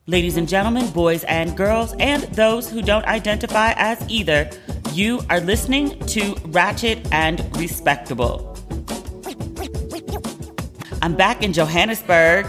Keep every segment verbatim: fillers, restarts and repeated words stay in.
Ladies and gentlemen, boys and girls, and those who don't identify as either, you are listening to Ratchet and Respectable. I'm back in Johannesburg.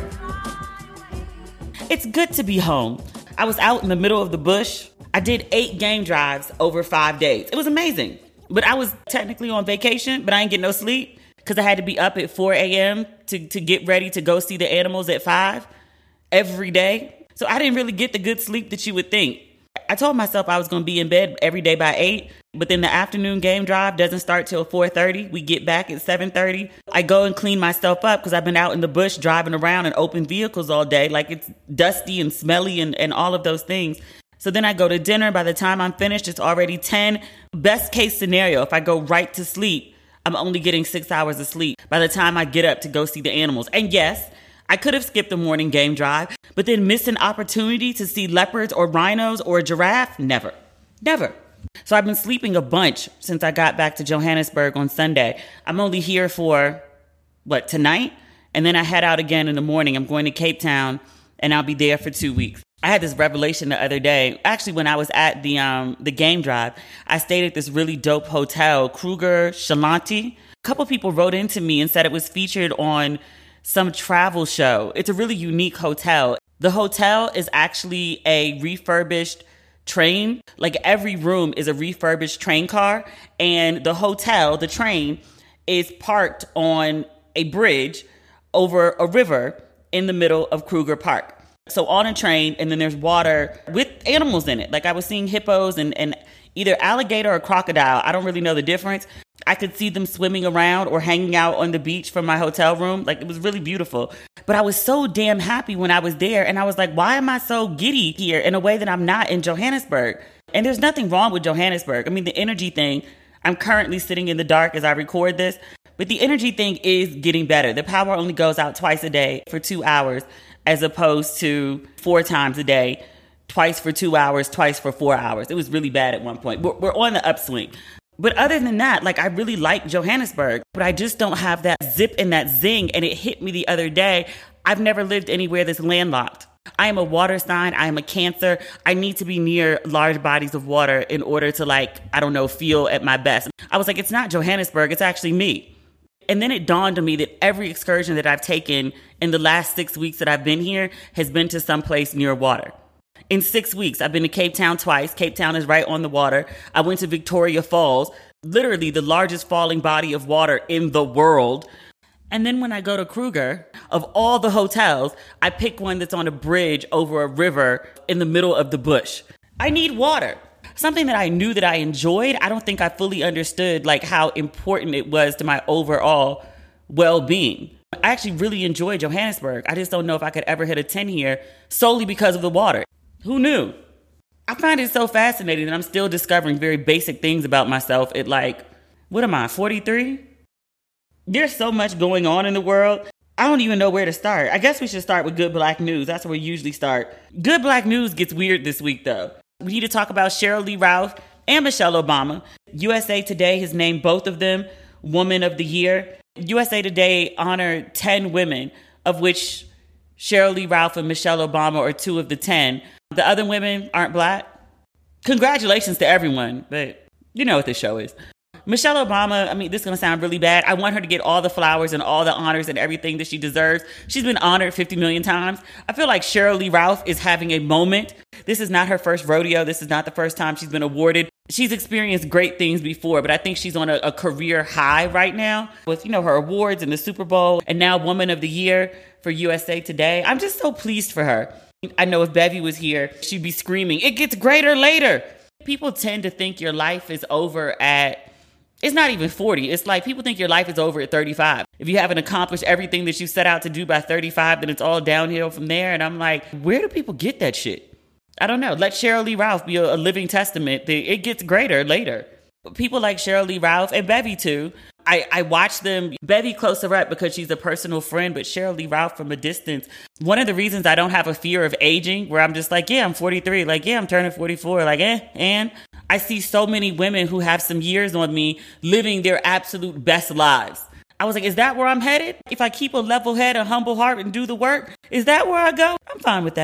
It's good to be home. I was out in the middle of the bush. I did eight game drives over five days. It was amazing. But I was technically on vacation, but I didn't get no sleep because I had to be up at four a.m. to, to get ready to go see the animals at five every day. So I didn't really get the good sleep that you would think. I told myself I was going to be in bed every day by eight, but then the afternoon game drive doesn't start till four thirty. We get back at seven thirty. I go and clean myself up because I've been out in the bush driving around in open vehicles all day. Like it's dusty and smelly and, and all of those things. So then I go to dinner. By the time I'm finished, it's already ten. Best case scenario, if I go right to sleep, I'm only getting six hours of sleep by the time I get up to go see the animals. And yes, I could have skipped the morning game drive, but then missed an opportunity to see leopards or rhinos or a giraffe? Never. Never. So I've been sleeping a bunch since I got back to Johannesburg on Sunday. I'm only here for, what, tonight? And then I head out again in the morning. I'm going to Cape Town, and I'll be there for two weeks. I had this revelation the other day. Actually, when I was at the um the game drive, I stayed at this really dope hotel, Kruger Shalanti. A couple people wrote into me and said it was featured on some travel show. It's a really unique hotel. The hotel is actually a refurbished train. Like every room is a refurbished train car. And the hotel, the train, is parked on a bridge over a river in the middle of Kruger Park. So on a train, and then there's water with animals in it. Like I was seeing hippos and, and either alligator or crocodile. I don't really know the difference. I could see them swimming around or hanging out on the beach from my hotel room. Like it was really beautiful. But I was so damn happy when I was there. And I was like, why am I so giddy here in a way that I'm not in Johannesburg? And there's nothing wrong with Johannesburg. I mean, the energy thing, I'm currently sitting in the dark as I record this. But the energy thing is getting better. The power only goes out twice a day for two hours as opposed to four times a day, twice for two hours, twice for four hours. It was really bad at one point. We're, we're on the upswing. But other than that, like I really like Johannesburg, but I just don't have that zip and that zing. And it hit me the other day. I've never lived anywhere that's landlocked. I am a water sign. I am a Cancer. I need to be near large bodies of water in order to like, I don't know, feel at my best. I was like, it's not Johannesburg. It's actually me. And then it dawned on me that every excursion that I've taken in the last six weeks that I've been here has been to some place near water. In six weeks, I've been to Cape Town twice. Cape Town is right on the water. I went to Victoria Falls, literally the largest falling body of water in the world. And then when I go to Kruger, of all the hotels, I pick one that's on a bridge over a river in the middle of the bush. I need water. Something that I knew that I enjoyed. I don't think I fully understood like how important it was to my overall well-being. I actually really enjoy Johannesburg. I just don't know if I could ever hit a ten here solely because of the water. Who knew? I find it so fascinating that I'm still discovering very basic things about myself at like, what am I, forty-three? There's so much going on in the world. I don't even know where to start. I guess we should start with Good Black News. That's where we usually start. Good Black News gets weird this week, though. We need to talk about Sheryl Lee Ralph and Michelle Obama. U S A Today has named both of them Woman of the Year. U S A Today honored ten women, of which Sheryl Lee Ralph and Michelle Obama are two of the ten. The other women aren't black. Congratulations to everyone, but you know what this show is. Michelle Obama, I mean, this is going to sound really bad. I want her to get all the flowers and all the honors and everything that she deserves. She's been honored fifty million times. I feel like Sheryl Lee Ralph is having a moment. This is not her first rodeo. This is not the first time she's been awarded. She's experienced great things before, but I think she's on a, a career high right now with, you know, her awards and the Super Bowl and now Woman of the Year for U S A Today. I'm just so pleased for her. I know if Bevy was here, she'd be screaming, it gets greater later. People tend to think your life is over at, it's not even forty. It's like people think your life is over at thirty-five. If you haven't accomplished everything that you set out to do by thirty-five, then it's all downhill from there. And I'm like, where do people get that shit? I don't know. Let Sheryl Lee Ralph be a, a living testament that it gets greater later. People like Sheryl Lee Ralph and Bevy too. I, I watch them, Bevy closer up because she's a personal friend, but Sheryl Lee Ralph from a distance. One of the reasons I don't have a fear of aging, where I'm just like, yeah, I'm forty-three. Like, yeah, I'm turning forty-four. Like, eh, and I see so many women who have some years on me living their absolute best lives. I was like, is that where I'm headed? If I keep a level head, a humble heart, and do the work, is that where I go? I'm fine with that.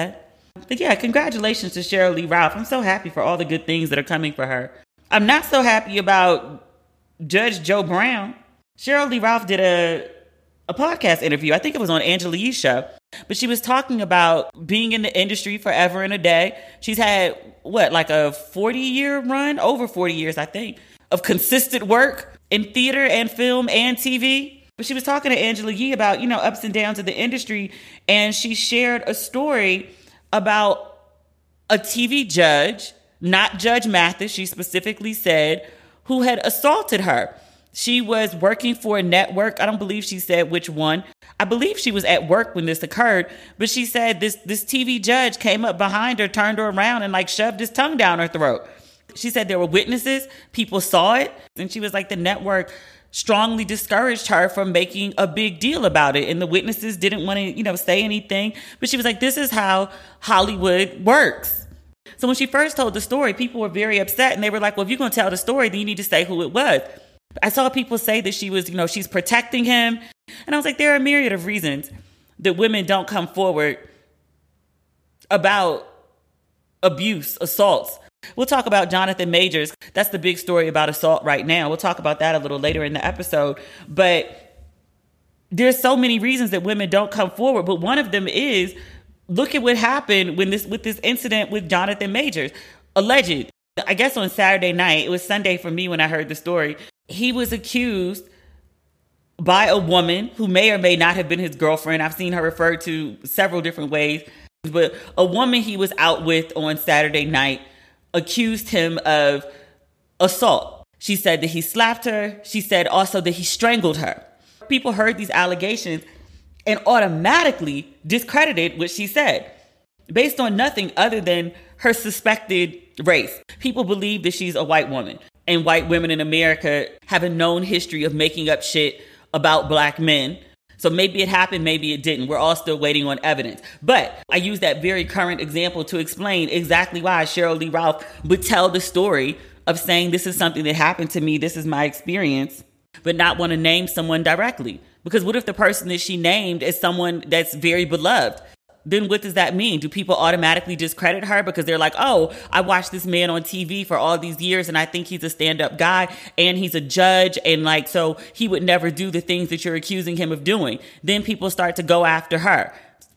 But yeah, congratulations to Sheryl Lee Ralph. I'm so happy for all the good things that are coming for her. I'm not so happy about Judge Joe Brown. Sheryl Lee Ralph did a a podcast interview. I think it was on Angela Yee's show. But she was talking about being in the industry forever and a day. She's had, what, like a forty-year run? Over forty years, I think, of consistent work in theater and film and T V. But she was talking to Angela Yee about, you know, ups and downs of the industry. And she shared a story about a T V judge, not Judge Mathis, she specifically said, who had assaulted her. She was working for a network. I don't believe she said which one. I believe she was at work when this occurred, but she said this, this T V judge came up behind her, turned her around, and like shoved his tongue down her throat. She said there were witnesses, people saw it, and she was like, the network strongly discouraged her from making a big deal about it. And the witnesses didn't want to, you know, say anything. But she was like, this is how Hollywood works. So when she first told the story, people were very upset, and they were like, well, if you're going to tell the story, then you need to say who it was. I saw people say that she was, you know, she's protecting him. And I was like, there are a myriad of reasons that women don't come forward about abuse, assaults. We'll talk about Jonathan Majors. That's the big story about assault right now. We'll talk about that a little later in the episode. But there's so many reasons that women don't come forward. But one of them is, look at what happened when this with this incident with Jonathan Majors. Alleged. I guess on Saturday night, it was Sunday for me when I heard the story. He was accused by a woman who may or may not have been his girlfriend. I've seen her referred to several different ways. But a woman he was out with on Saturday night accused him of assault. She said that he slapped her. She said also that he strangled her. People heard these allegations and automatically discredited what she said based on nothing other than her suspected race. People believe that she's a white woman, and white women in America have a known history of making up shit about black men. So maybe it happened, maybe it didn't. We're all still waiting on evidence. But I use that very current example to explain exactly why Sheryl Lee Ralph would tell the story of saying this is something that happened to me, this is my experience, but not want to name someone directly. Because what if the person that she named is someone that's very beloved? Then what does that mean? Do people automatically discredit her because they're like, oh, I watched this man on T V for all these years and I think he's a stand-up guy and he's a judge, and like, so he would never do the things that you're accusing him of doing. Then people start to go after her.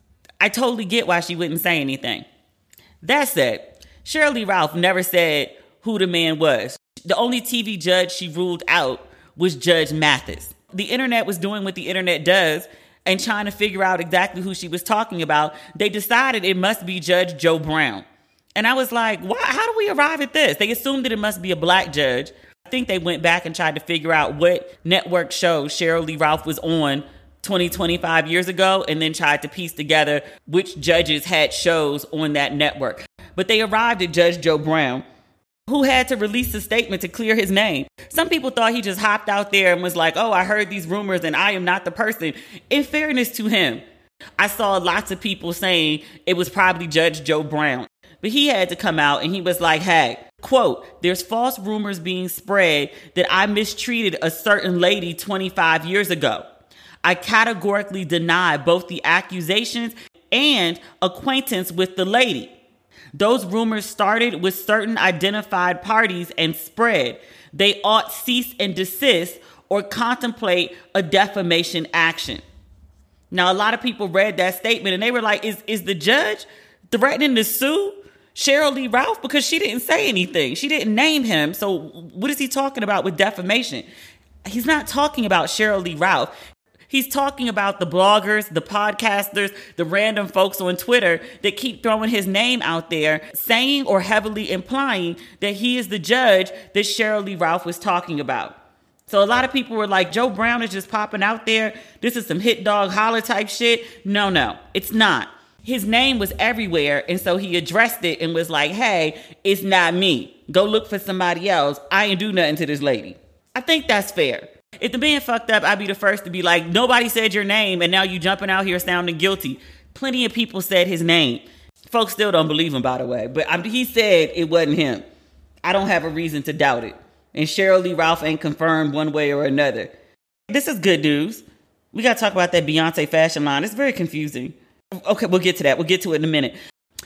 I totally get why she wouldn't say anything. That said, Sheryl Lee Ralph never said who the man was. The only T V judge she ruled out was Judge Mathis. The internet was doing what the internet does and trying to figure out exactly who she was talking about. They decided it must be Judge Joe Brown. And I was like, why? How do we arrive at this? They assumed that it must be a black judge. I think they went back and tried to figure out what network show Sheryl Lee Ralph was on twenty, twenty-five years ago, and then tried to piece together which judges had shows on that network. But they arrived at Judge Joe Brown, who had to release a statement to clear his name. Some people thought he just hopped out there and was like, oh, I heard these rumors and I am not the person. In fairness to him, I saw lots of people saying it was probably Judge Joe Brown. But he had to come out and he was like, hey, quote, there's false rumors being spread that I mistreated a certain lady twenty-five years ago. I categorically deny both the accusations and acquaintance with the lady. Those rumors started with certain identified parties and spread. They ought cease and desist or contemplate a defamation action. Now, a lot of people read that statement and they were like, is, is the judge threatening to sue Sheryl Lee Ralph? Because she didn't say anything. She didn't name him. So what is he talking about with defamation? He's not talking about Sheryl Lee Ralph. He's talking about the bloggers, the podcasters, the random folks on Twitter that keep throwing his name out there, saying or heavily implying that he is the judge that Sheryl Lee Ralph was talking about. So a lot of people were like, Joe Brown is just popping out there. This is some hit dog holler type shit. No, no, it's not. His name was everywhere. And so he addressed it and was like, hey, it's not me. Go look for somebody else. I ain't do nothing to this lady. I think that's fair. If the man fucked up, I'd be the first to be like, nobody said your name, and now you jumping out here sounding guilty. Plenty of people said his name. Folks still don't believe him, by the way. But I mean, he said it wasn't him. I don't have a reason to doubt it. And Sheryl Lee Ralph ain't confirmed one way or another. This is good news. We got to talk about that Beyonce fashion line. It's very confusing. Okay, we'll get to that. We'll get to it in a minute.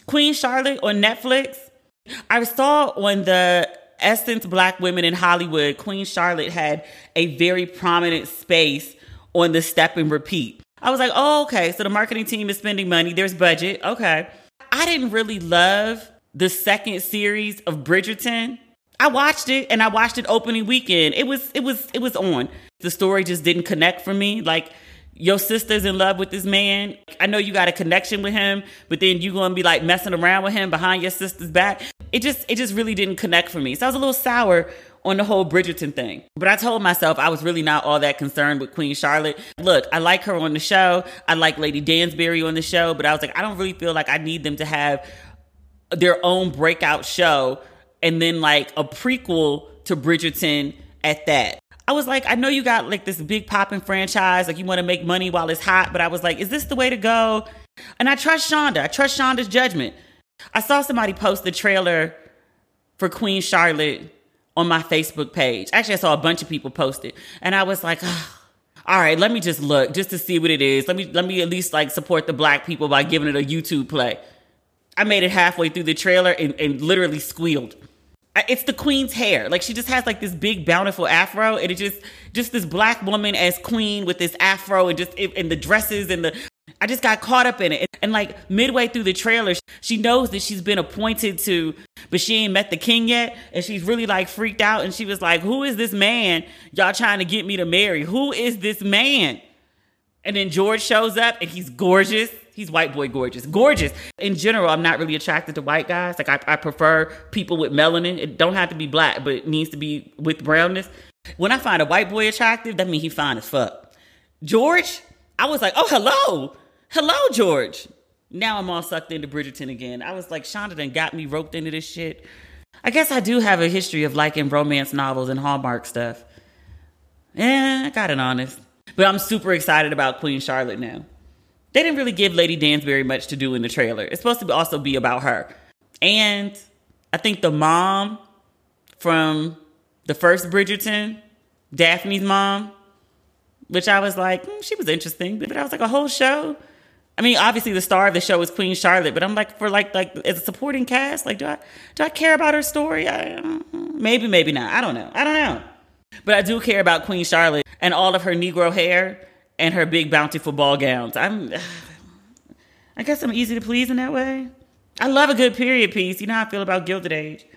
Queen Charlotte on Netflix. I saw on the Essence Black Women in Hollywood, Queen Charlotte had a very prominent space on the Step and Repeat. I was like, oh, okay, so the marketing team is spending money. There's budget. Okay. I didn't really love the second series of Bridgerton. I watched it and I watched it opening weekend. It was, it was, it was on. The story just didn't connect for me. Like, your sister's in love with this man. I know you got a connection with him, but then you gonna be like messing around with him behind your sister's back. It just, it just really didn't connect for me. So I was a little sour on the whole Bridgerton thing. But I told myself I was really not all that concerned with Queen Charlotte. Look, I like her on the show. I like Lady Dansbury on the show, but I was like, I don't really feel like I need them to have their own breakout show and then like a prequel to Bridgerton at that. I was like, I know you got like this big popping franchise, like you want to make money while it's hot, but I was like, is this the way to go? And I trust Shonda. I trust Shonda's judgment. I saw somebody post the trailer for Queen Charlotte on my Facebook page. Actually, I saw a bunch of people post it. And I was like, oh, all right, let me just look just to see what it is. Let me let me at least like support the Black people by giving it a YouTube play. I made it halfway through the trailer and, and literally squealed. It's the queen's hair. Like, she just has like this big bountiful afro, and it just just this Black woman as queen with this afro and just and the dresses and the I just got caught up in it. And like midway through the trailer, she knows that she's been appointed to, but she ain't met the king yet. And she's really like freaked out. And she was like, who is this man y'all trying to get me to marry? Who is this man? And then George shows up and he's gorgeous. He's white boy gorgeous. Gorgeous. In general, I'm not really attracted to white guys. Like, I, I prefer people with melanin. It don't have to be black, but it needs to be with brownness. When I find a white boy attractive, that means he fine as fuck. George, I was like, oh, hello. Hello, George. Now I'm all sucked into Bridgerton again. I was like, Shonda done got me roped into this shit. I guess I do have a history of liking romance novels and Hallmark stuff. Yeah, I got it honest. But I'm super excited about Queen Charlotte now. They didn't really give Lady Dansbury much to do in the trailer. It's supposed to also be about her. And I think the mom from the first Bridgerton, Daphne's mom, which I was like, mm, she was interesting. But I was like, a whole show? I mean, obviously the star of the show is Queen Charlotte, but I'm like, for like, like as a supporting cast, like, do I, do I care about her story? I, maybe, maybe not. I don't know. I don't know. But I do care about Queen Charlotte and all of her Negro hair and her big bountiful ball gowns. I'm, I guess I'm easy to please in that way. I love a good period piece. You know how I feel about Gilded Age.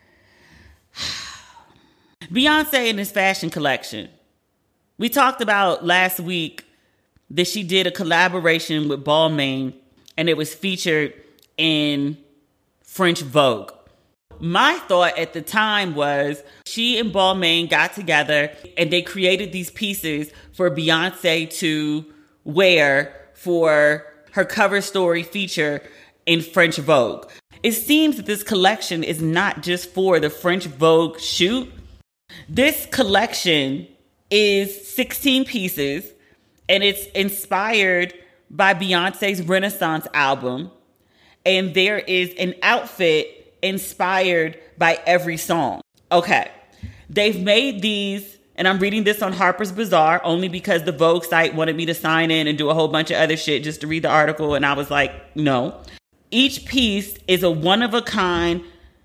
Beyonce and this fashion collection. We talked about last week that she did a collaboration with Balmain, and it was featured in French Vogue. My thought at the time was she and Balmain got together and they created these pieces for Beyonce to wear for her cover story feature in French Vogue. It seems that this collection is not just for the French Vogue shoot. This collection is sixteen pieces, and it's inspired by Beyonce's Renaissance album. And there is an outfit inspired by every song. Okay. They've made these, and I'm reading this on Harper's Bazaar only because the Vogue site wanted me to sign in and do a whole bunch of other shit just to read the article. And I was like, no. Each piece is a one-of-a-kind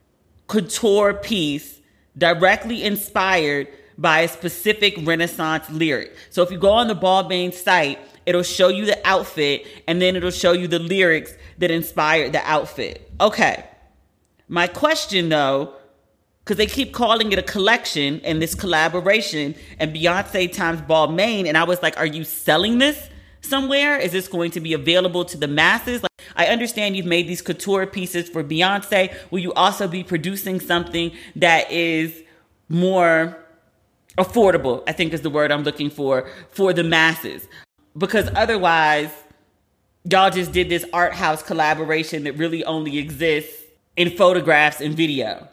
couture piece directly inspired by a specific Renaissance lyric. So if you go on the Balmain site, it'll show you the outfit, and then it'll show you the lyrics that inspired the outfit. Okay. My question, though, because they keep calling it a collection and this collaboration and Beyonce times Balmain, and I was like, are you selling this somewhere? Is this going to be available to the masses? Like, I understand you've made these couture pieces for Beyonce. Will you also be producing something that is more affordable, I think is the word I'm looking for, for the masses? Because otherwise, y'all just did this art house collaboration that really only exists in photographs and video.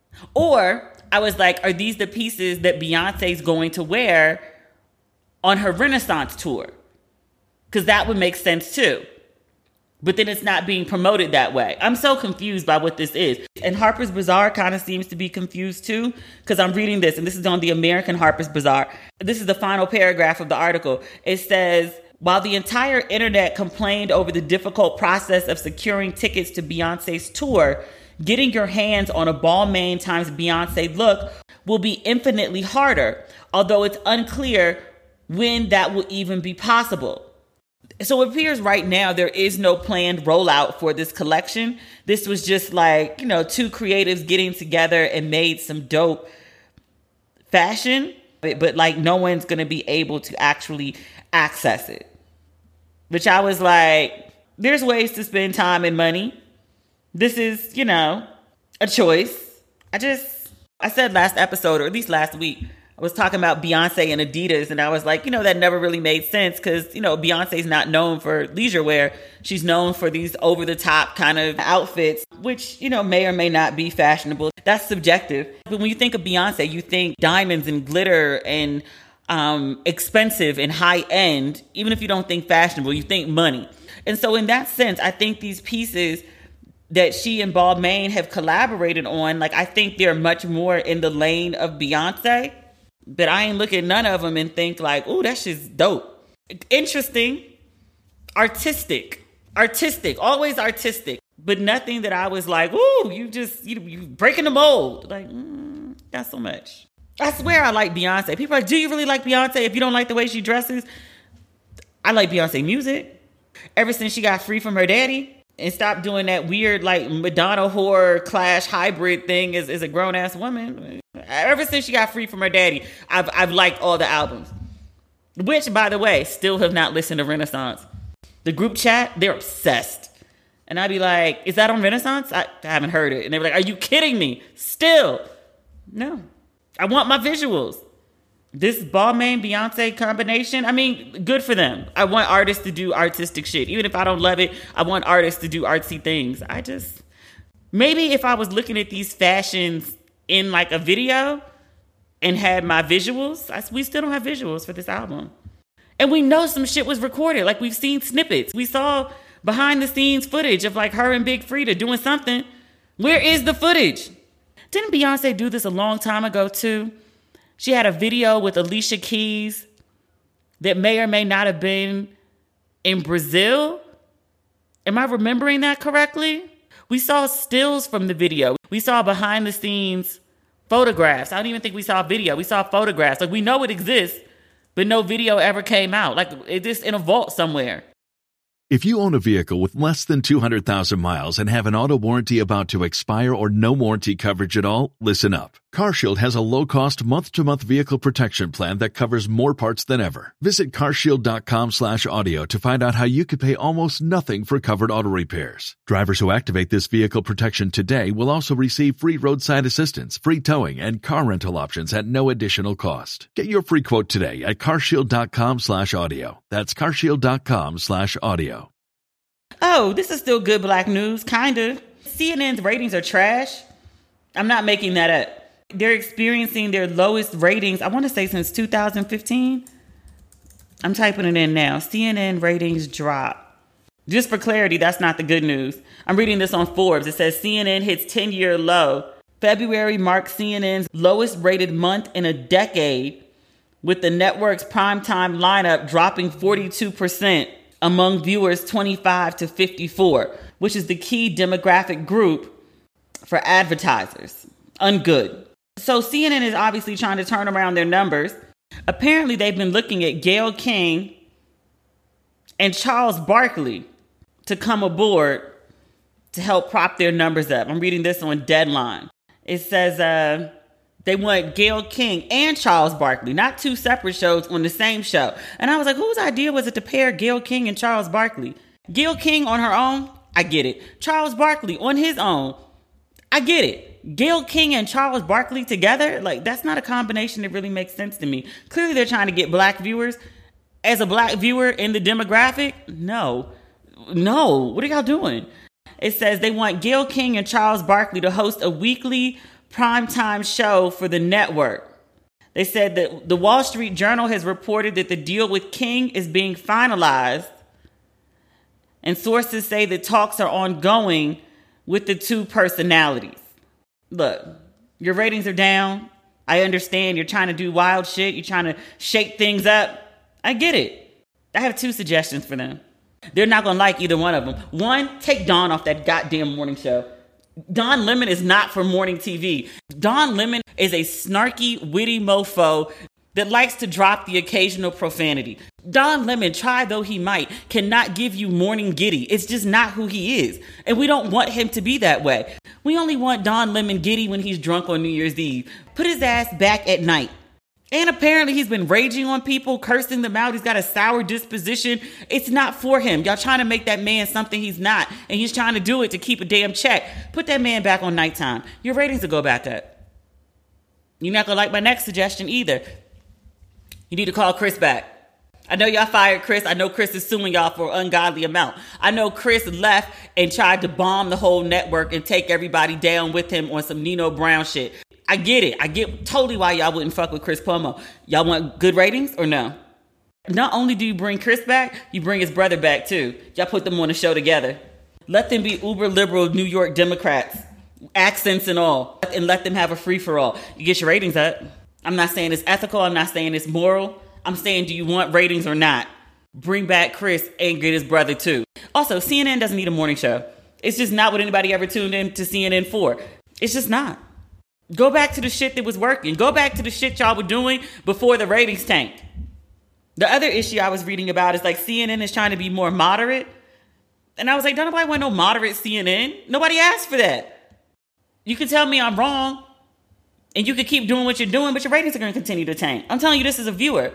Or I was like, are these the pieces that Beyonce's going to wear on her Renaissance tour? Because that would make sense too. But then it's not being promoted that way. I'm so confused by what this is. And Harper's Bazaar kind of seems to be confused too, because I'm reading this, and this is on the American Harper's Bazaar. This is the final paragraph of the article. It says, While the entire internet complained over the difficult process of securing tickets to Beyonce's tour, getting your hands on a Balmain times Beyonce look will be infinitely harder, although it's unclear when that will even be possible. So it appears right now there is no planned rollout for this collection. This was just like, you know, two creatives getting together and made some dope fashion, but, but like no one's going to be able to actually access it. Which I was like, there's ways to spend time and money. This is, you know, a choice. I just, I said last episode, or at least last week, I was talking about Beyonce and Adidas, and I was like, you know, that never really made sense because, you know, Beyonce's not known for leisure wear. She's known for these over-the-top kind of outfits, which, you know, may or may not be fashionable. That's subjective. But when you think of Beyonce, you think diamonds and glitter and um, expensive and high-end. Even if you don't think fashionable, you think money. And so in that sense, I think these pieces that she and Balmain have collaborated on, like, I think they're much more in the lane of Beyonce. But I ain't look at none of them and think like, oh, that shit's dope. Interesting. Artistic. Artistic. Always artistic. But nothing that I was like, ooh, you just, you, you breaking the mold. Like, mm, not so much. I swear I like Beyonce. People are like, do you really like Beyonce if you don't like the way she dresses? I like Beyonce music. Ever since she got free from her daddy and stopped doing that weird like Madonna horror clash hybrid thing as, as a grown-ass woman. Ever since she got free from her daddy, I've I've liked all the albums. Which, by the way, still have not listened to Renaissance. The group chat, they're obsessed. And I'd be like, is that on Renaissance? I, I haven't heard it. And they were like, are you kidding me? Still. No. I want my visuals. This Balmain Beyonce combination, I mean, good for them. I want artists to do artistic shit. Even if I don't love it, I want artists to do artsy things. I just, maybe if I was looking at these fashions in like a video and had my visuals, I, we still don't have visuals for this album. And we know some shit was recorded. Like we've seen snippets. We saw behind the scenes footage of like her and Big Freedia doing something. Where is the footage? Didn't Beyonce do this a long time ago too? She had a video with Alicia Keys that may or may not have been in Brazil. Am I remembering that correctly? We saw stills from the video. We saw behind the scenes photographs. I don't even think we saw video. We saw photographs. Like we know it exists, but no video ever came out. Like it's just in a vault somewhere. If you own a vehicle with less than two hundred thousand miles and have an auto warranty about to expire or no warranty coverage at all, listen up. CarShield has a low-cost month-to-month vehicle protection plan that covers more parts than ever. Visit carshield.com slash audio to find out how you could pay almost nothing for covered auto repairs. Drivers who activate this vehicle protection today will also receive free roadside assistance, free towing, and car rental options at no additional cost. Get your free quote today at carshield.com slash audio. That's carshield.com slash audio. Oh, this is still good black news, kind of. C N N's ratings are trash. I'm not making that up. They're experiencing their lowest ratings, I want to say since two thousand fifteen. I'm typing it in now. C N N ratings drop. Just for clarity, that's not the good news. I'm reading this on Forbes. It says C N N hits ten-year low. February marked C N N's lowest rated month in a decade, with the network's primetime lineup dropping forty-two percent among viewers twenty-five to fifty-four, which is the key demographic group for advertisers. Ungood. So C N N is obviously trying to turn around their numbers. Apparently, they've been looking at Gayle King and Charles Barkley to come aboard to help prop their numbers up. I'm reading this on Deadline. It says uh, they want Gayle King and Charles Barkley, not two separate shows on the same show. And I was like, whose idea was it to pair Gayle King and Charles Barkley? Gayle King on her own, I get it. Charles Barkley on his own, I get it. Gayle King and Charles Barkley together, like that's not a combination that really makes sense to me. Clearly they're trying to get black viewers. As a black viewer in the demographic, no. No, what are y'all doing? It says they want Gayle King and Charles Barkley to host a weekly primetime show for the network. They said that the Wall Street Journal has reported that the deal with King is being finalized. And sources say that talks are ongoing with the two personalities. Look, your ratings are down. I understand you're trying to do wild shit. You're trying to shake things up. I get it. I have two suggestions for them. They're not going to like either one of them. One, take Dawn off that goddamn morning show. Don Lemon is not for morning T V. Don Lemon is a snarky, witty mofo that likes to drop the occasional profanity. Don Lemon, try though he might, cannot give you morning giddy. It's just not who he is. And we don't want him to be that way. We only want Don Lemon giddy when he's drunk on New Year's Eve. Put his ass back at night. And apparently he's been raging on people, cursing them out. He's got a sour disposition. It's not for him. Y'all trying to make that man something he's not. And he's trying to do it to keep a damn check. Put that man back on nighttime. Your ratings will go back up. You're not going to like my next suggestion either. You need to call Chris back. I know y'all fired Chris. I know Chris is suing y'all for an ungodly amount. I know Chris left and tried to bomb the whole network and take everybody down with him on some Nino Brown shit. I get it. I get totally why y'all wouldn't fuck with Chris Cuomo. Y'all want good ratings or no? Not only do you bring Chris back, you bring his brother back too. Y'all put them on the show together. Let them be uber liberal New York Democrats, accents and all, and let them have a free for all. You get your ratings up. I'm not saying it's ethical. I'm not saying it's moral. I'm saying, do you want ratings or not? Bring back Chris and get his brother too. Also, C N N doesn't need a morning show. It's just not what anybody ever tuned in to C N N for. It's just not. Go back to the shit that was working. Go back to the shit y'all were doing before the ratings tanked. The other issue I was reading about is like C N N is trying to be more moderate. And I was like, don't nobody want no moderate C N N. Nobody asked for that. You can tell me I'm wrong and you can keep doing what you're doing, but your ratings are going to continue to tank. I'm telling you this as a viewer.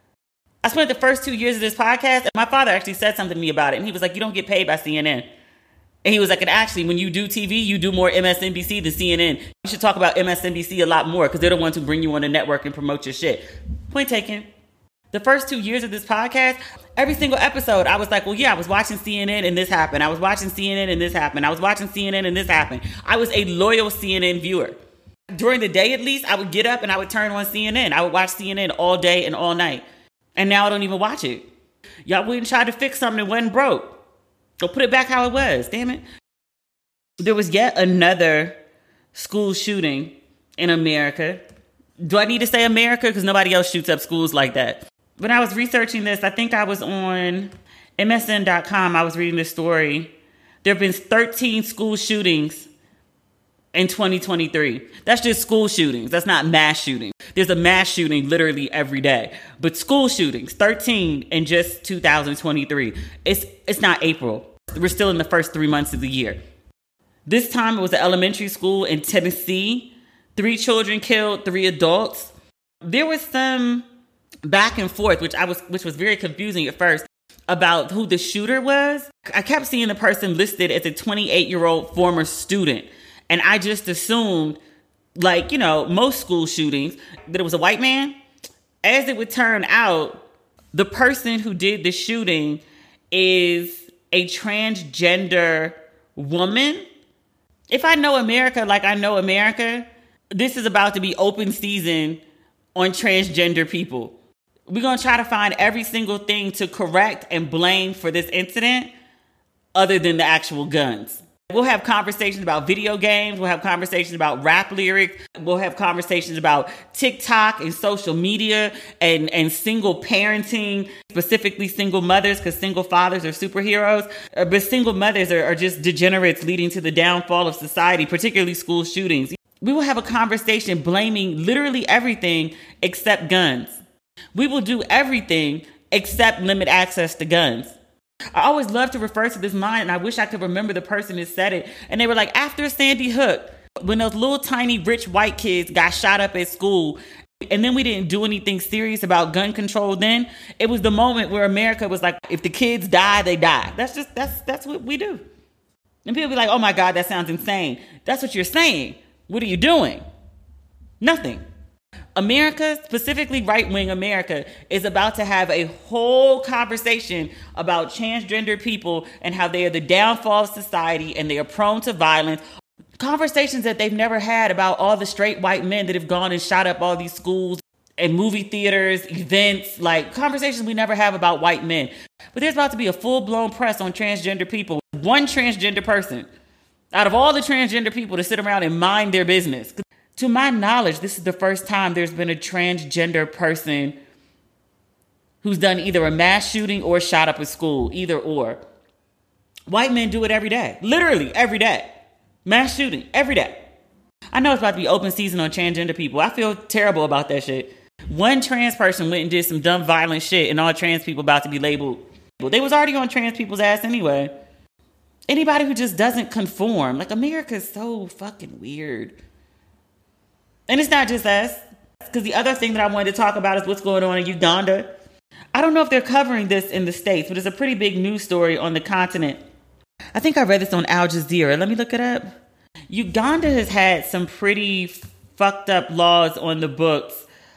I spent the first two years of this podcast and my father actually said something to me about it. And he was like, you don't get paid by C N N. And he was like, and actually, when you do T V, you do more M S N B C than C N N. You should talk about M S N B C a lot more because they're the ones who bring you on the network and promote your shit. Point taken. The first two years of this podcast, every single episode, I was like, well, yeah, I was watching C N N and this happened. I was watching C N N and this happened. I was watching C N N and this happened. I was a loyal C N N viewer. During the day, at least, I would get up and I would turn on C N N. I would watch C N N all day and all night. And now I don't even watch it. Y'all wouldn't try to fix something that wasn't broke. Go put it back how it was. Damn it. There was yet another school shooting in America. Do I need to say America? Because nobody else shoots up schools like that. When I was researching this, I think I was on M S N dot com. I was reading this story. There have been thirteen school shootings in twenty twenty-three. That's just school shootings. That's not mass shootings. There's a mass shooting literally every day. But school shootings, thirteen in just two thousand twenty-three. It's it's not April. We're still in the first three months of the year. This time it was an elementary school in Tennessee. Three children killed, three adults. There was some back and forth, which I was which was very confusing at first, about who the shooter was. I kept seeing the person listed as a twenty-eight-year-old former student. And I just assumed, like, you know, most school shootings, that it was a white man. As it would turn out, the person who did the shooting is a transgender woman. If I know America like I know America, this is about to be open season on transgender people. We're going to try to find every single thing to correct and blame for this incident other than the actual guns. We'll have conversations about video games. We'll have conversations about rap lyrics. We'll have conversations about TikTok and social media and, and single parenting, specifically single mothers, because single fathers are superheroes. Uh, but single mothers are, are just degenerates leading to the downfall of society, particularly school shootings. We will have a conversation blaming literally everything except guns. We will do everything except limit access to guns. I always love to refer to this line, and I wish I could remember the person that said it. And they were like, after Sandy Hook, when those little tiny rich white kids got shot up at school, and then we didn't do anything serious about gun control then, it was the moment where America was like, if the kids die, they die. That's just, that's that's what we do. And people be like, oh my God, that sounds insane. That's what you're saying. What are you doing? Nothing. America, specifically right-wing America, is about to have a whole conversation about transgender people and how they are the downfall of society and they are prone to violence. Conversations that they've never had about all the straight white men that have gone and shot up all these schools and movie theaters, events, like conversations we never have about white men. But there's about to be a full-blown press on transgender people. One transgender person out of all the transgender people to sit around and mind their business. To my knowledge, this is the first time there's been a transgender person who's done either a mass shooting or shot up a school, either or. White men do it every day. Literally every day. Mass shooting every day. I know it's about to be open season on transgender people. I feel terrible about that shit. One trans person went and did some dumb violent shit and all trans people about to be labeled. They was already on trans people's ass anyway. Anybody who just doesn't conform. Like, America's so fucking weird. And it's not just us. Because the other thing that I wanted to talk about is what's going on in Uganda. I don't know if they're covering this in the States, but it's a pretty big news story on the continent. I think I read this on Al Jazeera. Let me look it up. Uganda has had some pretty fucked up laws on the books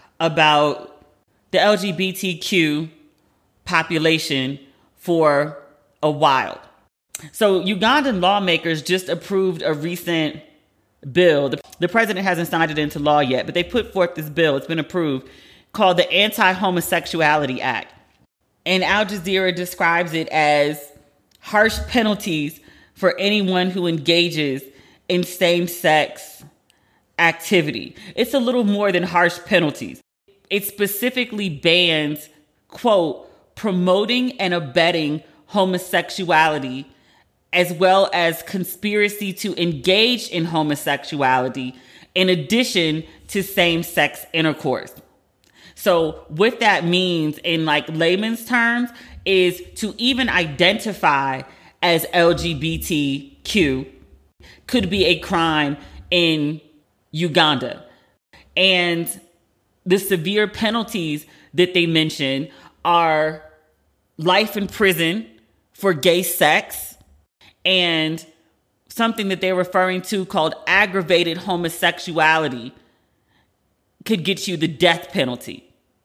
about the L G B T Q population for a while. So Ugandan lawmakers just approved a recent bill. The, the president hasn't signed it into law yet, but they put forth this bill. It's been approved, called the Anti-Homosexuality Act. And Al Jazeera describes it as harsh penalties for anyone who engages in same-sex activity. It's a little more than harsh penalties. It specifically bans, quote, promoting and abetting homosexuality, as well as conspiracy to engage in homosexuality, in addition to same-sex intercourse. So what that means in like layman's terms is to even identify as L G B T Q could be a crime in Uganda. And the severe penalties that they mention are life in prison for gay sex, and something that they're referring to called aggravated homosexuality could get you the death penalty.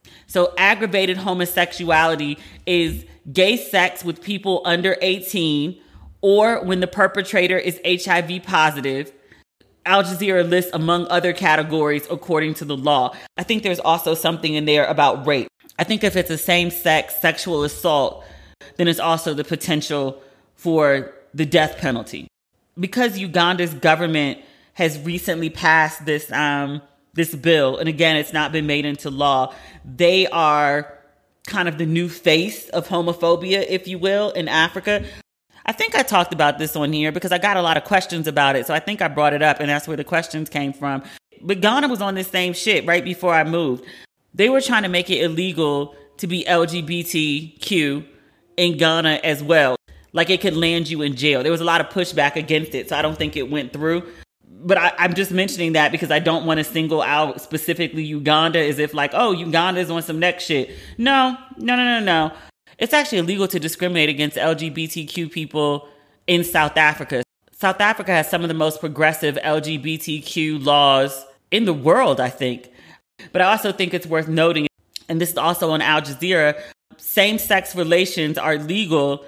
So aggravated homosexuality is gay sex with people under eighteen, or when the perpetrator is H I V positive. Al Jazeera lists among other categories according to the law. I think there's also something in there about rape. I think if it's a same-sex sexual assault, then it's also the potential for the death penalty. Because Uganda's government has recently passed this um, this bill, and again, it's not been made into law, they are kind of the new face of homophobia, if you will, in Africa. I think I talked about this on here because I got a lot of questions about it. So I think I brought it up, and that's where the questions came from. But Ghana was on this same shit right before I moved. They were trying to make it illegal to be L G B T Q in Ghana as well. Like it could land you in jail. There was a lot of pushback against it, so I don't think it went through. But I, I'm just mentioning that because I don't want to single out specifically Uganda as if like, oh, Uganda's on some next shit. No, no, no, no, no. It's actually illegal to discriminate against L G B T Q people in South Africa. South Africa has some of the most progressive L G B T Q laws in the world, I think. But I also think it's worth noting, and this is also on Al Jazeera, same-sex relations are legal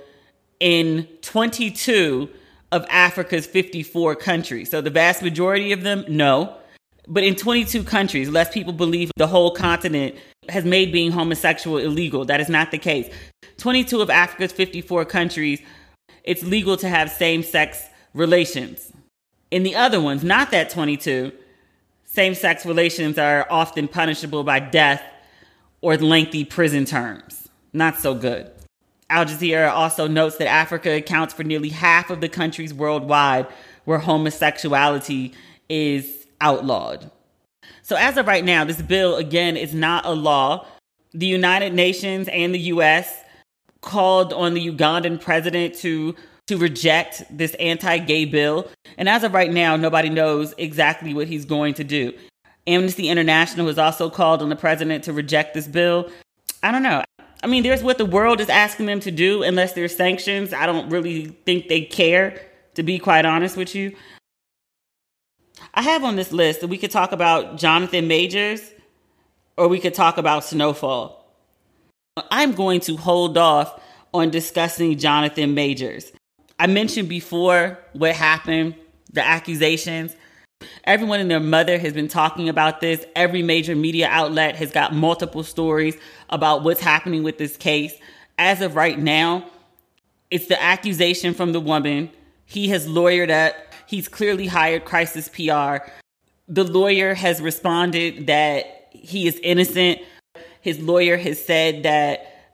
in twenty-two of Africa's fifty-four countries. So the vast majority of them, no. But in twenty-two countries, lest people believe the whole continent has made being homosexual illegal. That is not the case. twenty-two of Africa's fifty-four countries, it's legal to have same-sex relations. In the other ones, not that twenty-two, same-sex relations are often punishable by death or lengthy prison terms. Not so good. Al Jazeera also notes that Africa accounts for nearly half of the countries worldwide where homosexuality is outlawed. So as of right now, this bill, again, is not a law. The United Nations and the U S called on the Ugandan president to, to reject this anti-gay bill. And as of right now, nobody knows exactly what he's going to do. Amnesty International has also called on the president to reject this bill. I don't know. I mean, there's what the world is asking them to do. Unless there's sanctions, I don't really think they care, to be quite honest with you. I have on this list that we could talk about Jonathan Majors or we could talk about Snowfall. I'm going to hold off on discussing Jonathan Majors. I mentioned before what happened, the accusations. Everyone and their mother has been talking about this. Every major media outlet has got multiple stories about what's happening with this case. As of right now, it's the accusation from the woman. He has lawyered up. He's clearly hired crisis P R. The lawyer has responded that he is innocent. His lawyer has said that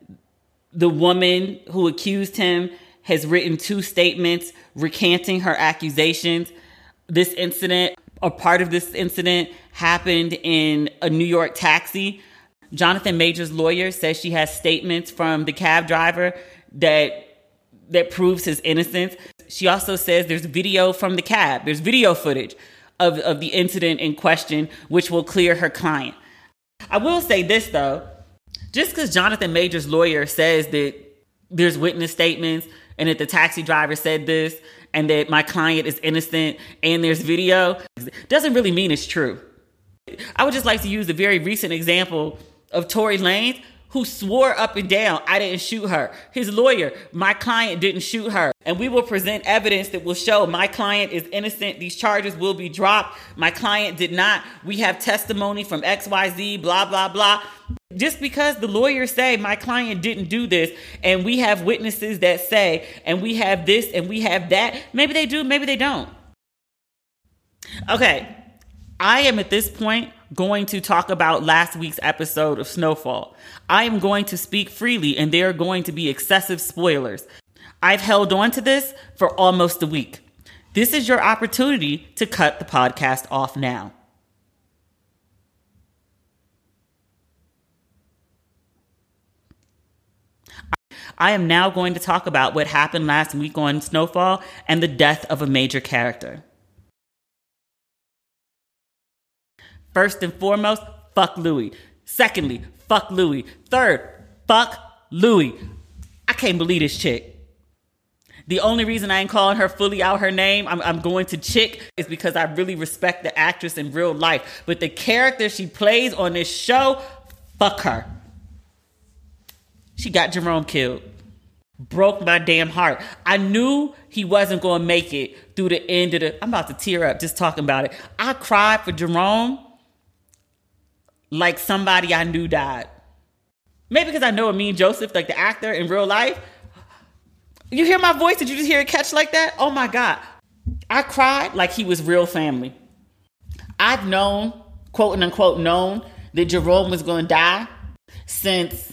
The woman who accused him has written two statements recanting her accusations. This incident, or part of this incident, happened in a New York taxi. Jonathan Majors' lawyer says she has statements from the cab driver that that proves his innocence. She also says there's video from the cab. There's video footage of, of the incident in question, which will clear her client. I will say this, though. Just because Jonathan Majors' lawyer says that there's witness statements and that the taxi driver said this and that my client is innocent and there's video, doesn't really mean it's true. I would just like to use a very recent example of Tory Lanez, who swore up and down, I didn't shoot her. His lawyer, my client didn't shoot her. And we will present evidence that will show my client is innocent. These charges will be dropped. My client did not. We have testimony from X Y Z, blah, blah, blah. Just because the lawyers say my client didn't do this, and we have witnesses that say, and we have this and we have that, maybe they do, maybe they don't. Okay, I am at this point going to talk about last week's episode of Snowfall. I am going to speak freely, and there are going to be excessive spoilers. I've held on to this for almost a week. This is your opportunity to cut the podcast off now. I am now going to talk about what happened last week on Snowfall and the death of a major character. First and foremost, fuck Louis. Secondly, fuck Louis. Third, fuck Louis. I can't believe this chick. The only reason I ain't calling her fully out her name, I'm, I'm going to chick, is because I really respect the actress in real life. But the character she plays on this show, fuck her. She got Jerome killed. Broke my damn heart. I knew he wasn't going to make it through the end of the... I'm about to tear up just talking about it. I cried for Jerome like somebody I knew died. Maybe because I know Amin Joseph, like the actor in real life. You hear my voice? Did you just hear it catch like that? Oh my God. I cried like he was real family. I've known, quote unquote, known that Jerome was going to die since...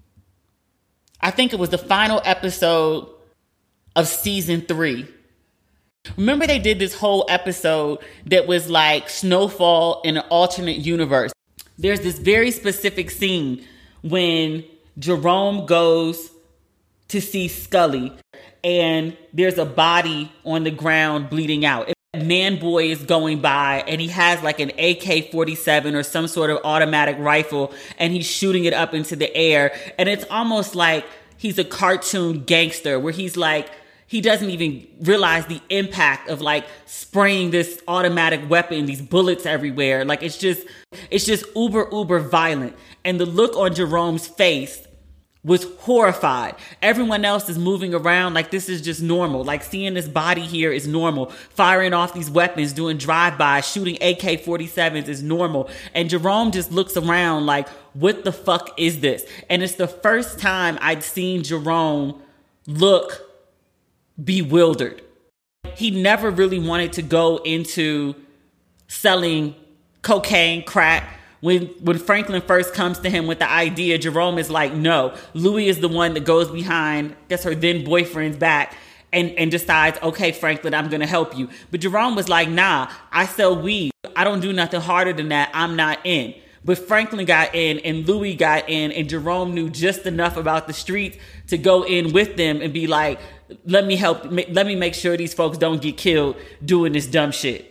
I think it was the final episode of season three. Remember they did this whole episode that was like Snowfall in an alternate universe. There's this very specific scene when Jerome goes to see Scully and there's a body on the ground bleeding out. A man boy is going by and he has like an A K forty-seven or some sort of automatic rifle and he's shooting it up into the air. And it's almost like he's a cartoon gangster where he's like, he doesn't even realize the impact of like spraying this automatic weapon, these bullets everywhere. Like it's just, it's just uber, uber violent. And the look on Jerome's face was horrified. Everyone else is moving around like this is just normal. Like seeing this body here is normal. Firing off these weapons, doing drive-bys, shooting A K forty-sevens is normal. And Jerome just looks around like, what the fuck is this? And it's the first time I'd seen Jerome look bewildered. He never really wanted to go into selling cocaine, crack. When when Franklin first comes to him with the idea, Jerome is like, no. Louis is the one that goes behind, I guess her then boyfriend's back and, and decides, okay, Franklin, I'm going to help you. But Jerome was like, nah, I sell weed. I don't do nothing harder than that. I'm not in. But Franklin got in and Louis got in and Jerome knew just enough about the streets to go in with them and be like, let me help. Let me make sure these folks don't get killed doing this dumb shit.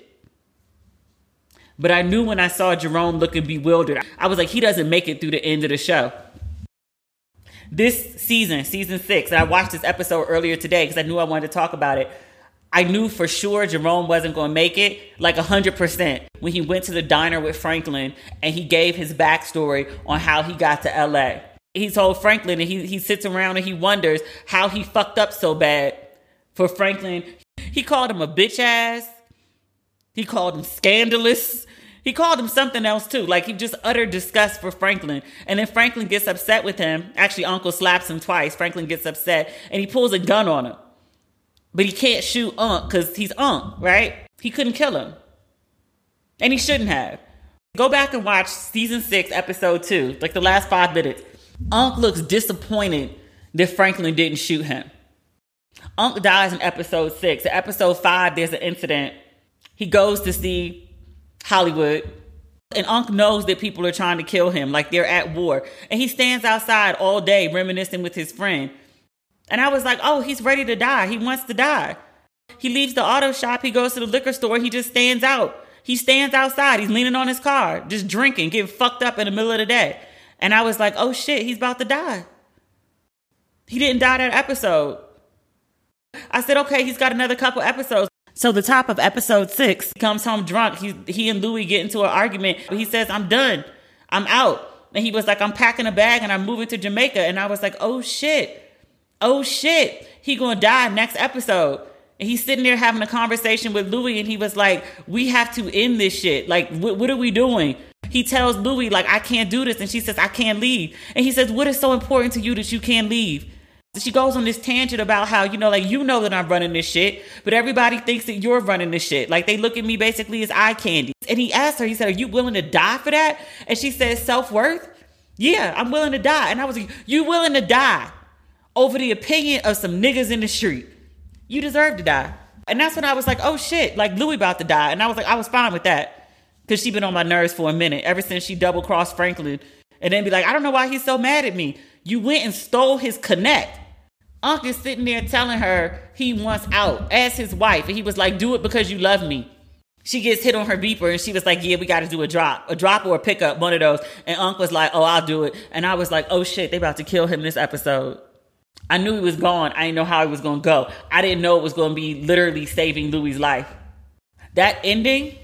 But I knew when I saw Jerome looking bewildered, I was like, he doesn't make it through the end of the show. This season, season six, and I watched this episode earlier today because I knew I wanted to talk about it. I knew for sure Jerome wasn't going to make it, like one hundred percent, when he went to the diner with Franklin and he gave his backstory on how he got to L A. He told Franklin, and he, he sits around and he wonders how he fucked up so bad for Franklin. He called him a bitch ass. He called him scandalous. He called him something else too. Like he just uttered disgust for Franklin. And then Franklin gets upset with him. Actually, Uncle slaps him twice. Franklin gets upset and he pulls a gun on him. But he can't shoot Unc because he's Unc, right? He couldn't kill him. And he shouldn't have. Go back and watch season six, episode two, like the last five minutes. Unc looks disappointed that Franklin didn't shoot him. Unc dies in episode six. In episode five, there's an incident. He goes to see Hollywood, and Unc knows that people are trying to kill him, like they're at war. And he stands outside all day reminiscing with his friend. And I was like, oh, he's ready to die. He wants to die. He leaves the auto shop. He goes to the liquor store. He just stands out. He stands outside. He's leaning on his car, just drinking, getting fucked up in the middle of the day. And I was like, oh shit, he's about to die. He didn't die that episode. I said, okay, he's got another couple episodes. So the top of episode six, he comes home drunk. He, he and Louis get into an argument. He says, I'm done. I'm out. And he was like, I'm packing a bag and I'm moving to Jamaica. And I was like, oh shit. Oh shit. He gonna die next episode. And he's sitting there having a conversation with Louis, and he was like, we have to end this shit. Like, wh- what are we doing? He tells Louis, like, I can't do this. And she says, I can't leave. And he says, what is so important to you that you can't leave? She goes on this tangent about how, you know, like, you know that I'm running this shit, but everybody thinks that you're running this shit. Like, they look at me basically as eye candy. And he asked her, he said, are you willing to die for that? And she says, self-worth? Yeah, I'm willing to die. And I was like, you willing to die over the opinion of some niggas in the street? You deserve to die. And that's when I was like, oh shit, like Louis about to die. And I was like, I was fine with that. Because she been on my nerves for a minute, ever since she double-crossed Franklin. And then be like, I don't know why he's so mad at me. You went and stole his connect. Unc is sitting there telling her he wants out as his wife. And he was like, do it because you love me. She gets hit on her beeper and she was like, yeah, we got to do a drop. A drop or a pickup, one of those. And Unc was like, oh, I'll do it. And I was like, oh shit, they about to kill him this episode. I knew he was gone. I didn't know how he was going to go. I didn't know it was going to be literally saving Louis' life. That ending,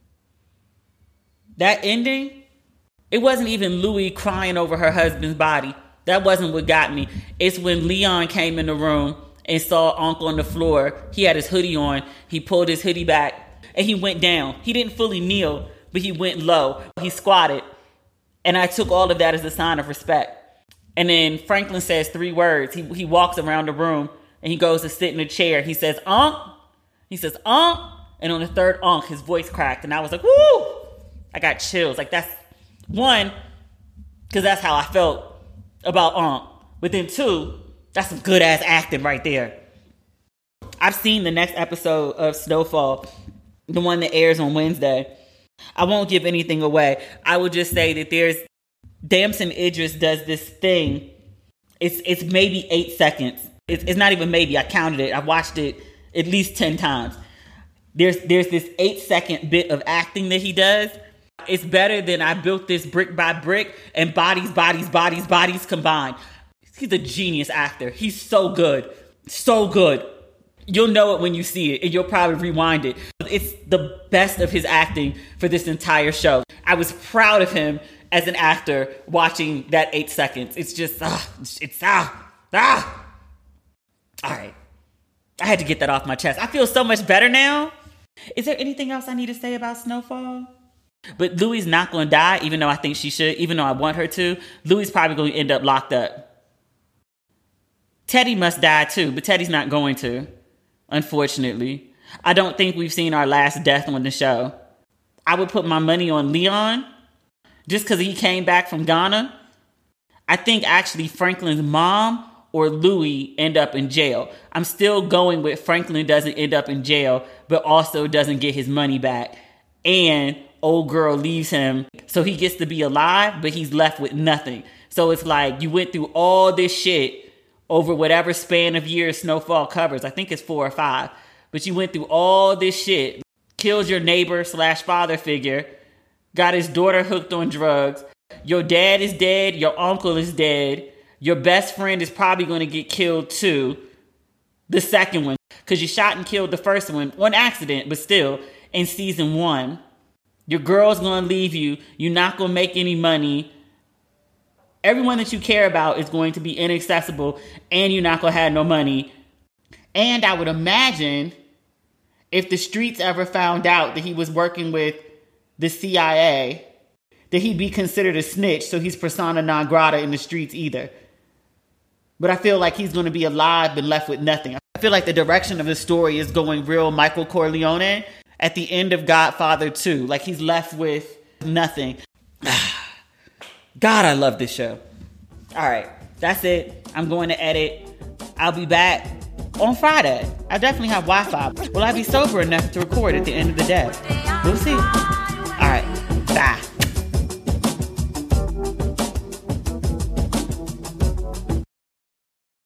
that ending, it wasn't even Louis crying over her husband's body. That wasn't what got me. It's when Leon came in the room and saw Unc on the floor. He had his hoodie on. He pulled his hoodie back and he went down. He didn't fully kneel, but he went low. He squatted. And I took all of that as a sign of respect. And then Franklin says three words. He he walks around the room and he goes to sit in a chair. He says, Unc. He says, Unc. And on the third Unc, his voice cracked. And I was like, woo! I got chills. Like, that's one, because that's how I felt about Unc. But then two, that's some good ass acting right there. I've seen the next episode of Snowfall, the one that airs on Wednesday. I won't give anything away. I will just say that there's Damson Idris does this thing. It's it's maybe eight seconds. It's, it's not even maybe. I counted it. I watched it at least ten times. There's there's this eight second bit of acting that he does. It's better than I built this brick by brick and bodies, bodies, bodies, bodies combined. He's a genius actor. He's so good. So good. You'll know it when you see it, and you'll probably rewind it. It's the best of his acting for this entire show. I was proud of him as an actor watching that eight seconds. It's just, ah, it's, ah, ah. All right. I had to get that off my chest. I feel so much better now. Is there anything else I need to say about Snowfall? But Louis not going to die, even though I think she should, even though I want her to. Louis probably going to end up locked up. Teddy must die too, but Teddy's not going to, unfortunately. I don't think we've seen our last death on the show. I would put my money on Leon, just because he came back from Ghana. I think actually Franklin's mom or Louis end up in jail. I'm still going with Franklin doesn't end up in jail, but also doesn't get his money back. And old girl leaves him, so he gets to be alive, but he's left with nothing. So it's like you went through all this shit over whatever span of years Snowfall covers. I think it's four or five. But you went through all this shit, killed your neighbor slash father figure, got his daughter hooked on drugs. Your dad is dead. Your uncle is dead. Your best friend is probably going to get killed too. The second one, because you shot and killed the first one on accident, but still in season one. Your girl's going to leave you. You're not going to make any money. Everyone that you care about is going to be inaccessible, and you're not going to have no money. And I would imagine if the streets ever found out that he was working with the C I A, that he'd be considered a snitch, so he's persona non grata in the streets either. But I feel like he's going to be alive but left with nothing. I feel like the direction of the story is going real Michael Corleone at the end of Godfather two. Like he's left with nothing. God, I love this show. All right. That's it. I'm going to edit. I'll be back on Friday. I definitely have Wi-Fi. Will I be sober enough to record at the end of the day? We'll see. All right. Bye.